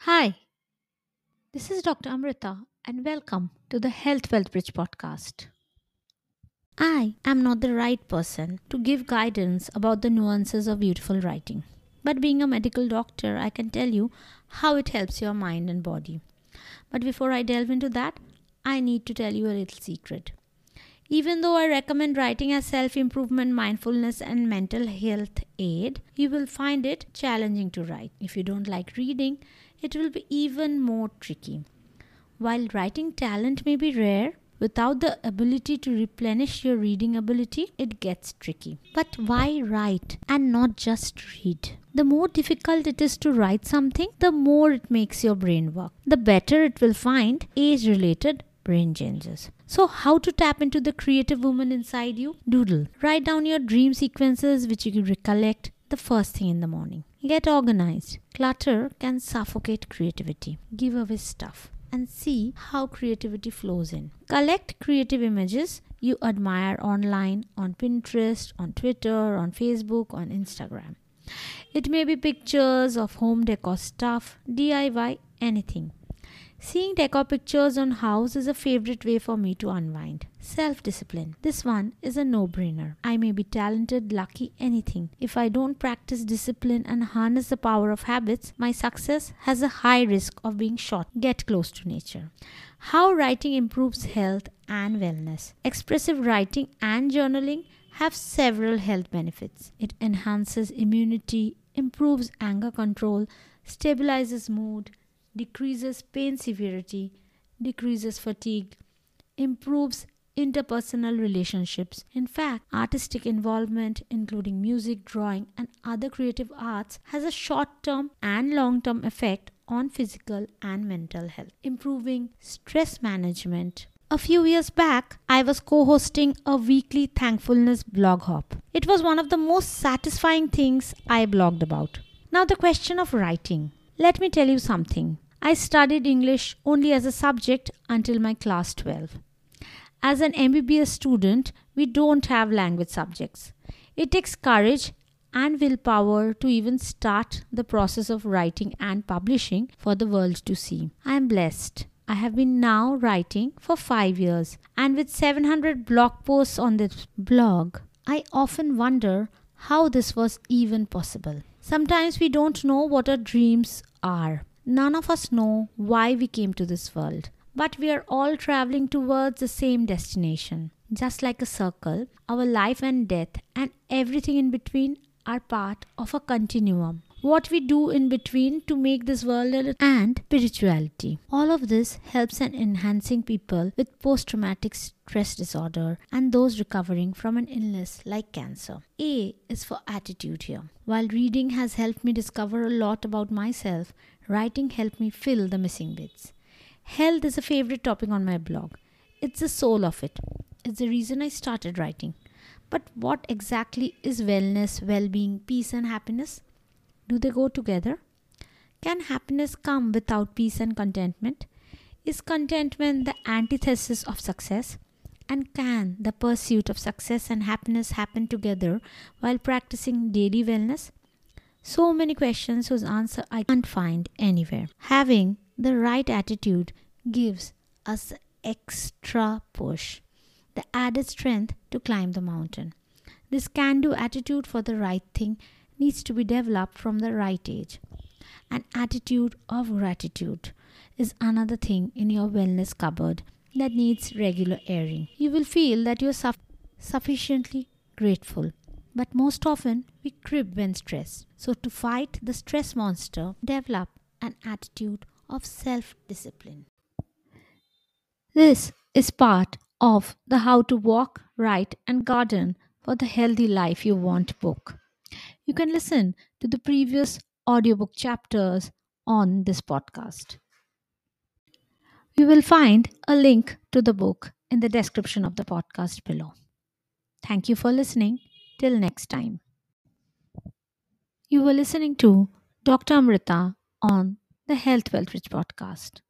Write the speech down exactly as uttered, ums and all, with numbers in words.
Hi, this is Doctor Amrita, and welcome to the Health Wealth Bridge podcast. I am not the right person to give guidance about the nuances of beautiful writing, but being a medical doctor, I can tell you how it helps your mind and body. But before I delve into that, I need to tell you a little secret. Even though I recommend writing as self improvement, mindfulness, and mental health aid, you will find it challenging to write. If you don't like reading, it will be even more tricky. While writing talent may be rare, without the ability to replenish your reading ability, it gets tricky. But why write and not just read? The more difficult it is to write something, the more it makes your brain work. The better it will find age related brain changes. So, how to tap into the creative woman inside you? Doodle. Write down your dream sequences which you can recollect the first thing in the morning. Get organized. Clutter can suffocate creativity. Give away stuff and see how creativity flows in. Collect creative images you admire online, on Pinterest, on Twitter, on Facebook, on Instagram. It may be pictures of home decor stuff, D I Y, anything. Seeing decor pictures on house is a favorite way for me to unwind. Self-discipline. This one is a no-brainer. I may be talented, lucky, anything. If I don't practice discipline and harness the power of habits, my success has a high risk of being short. Get close to nature. How writing improves health and wellness. Expressive writing and journaling have several health benefits. It enhances immunity, improves anger control, stabilizes mood, decreases pain severity, decreases fatigue, improves interpersonal relationships. In fact, artistic involvement, including music, drawing, and other creative arts, has a short term and long term effect on physical and mental health. Improving stress management. A few years back, I was co hosting a weekly thankfulness blog hop. It was one of the most satisfying things I blogged about. Now, the question of writing. Let me tell you something. I studied English only as a subject until my class twelve. As an M B B S student, we don't have language subjects. It takes courage and willpower to even start the process of writing and publishing for the world to see. I am blessed. I have been now writing for five years, and with seven hundred blog posts on this blog, I often wonder how this was even possible. Sometimes we don't know what our dreams are. None of us know why we came to this world, but we are all traveling towards the same destination. Just like a circle, our life and death and everything in between are part of a continuum. What we do in between to make this world and spirituality. All of this helps in enhancing people with post-traumatic stress disorder and those recovering from an illness like cancer. A is for attitude here. While reading has helped me discover a lot about myself, writing helped me fill the missing bits. Health is a favorite topic on my blog. It's the soul of it. It's the reason I started writing. But what exactly is wellness, well-being, peace and happiness? Do they go together? Can happiness come without peace and contentment? Is contentment the antithesis of success? And can the pursuit of success and happiness happen together while practicing daily wellness? So many questions whose answer I can't find anywhere. Having the right attitude gives us the extra push, the added strength to climb the mountain. This can-do attitude for the right thing needs to be developed from the right age. An attitude of gratitude is another thing in your wellness cupboard that needs regular airing. You will feel that you are suff- sufficiently grateful. But most often, we crib when stressed. So to fight the stress monster, develop an attitude of self-discipline. This is part of the How to Walk, Write and Garden for the Healthy Life You Want book. You can listen to the previous audiobook chapters on this podcast. You will find a link to the book in the description of the podcast below. Thank you for listening. Till next time. You were listening to Doctor Amrita on the Health Wealth Rich podcast.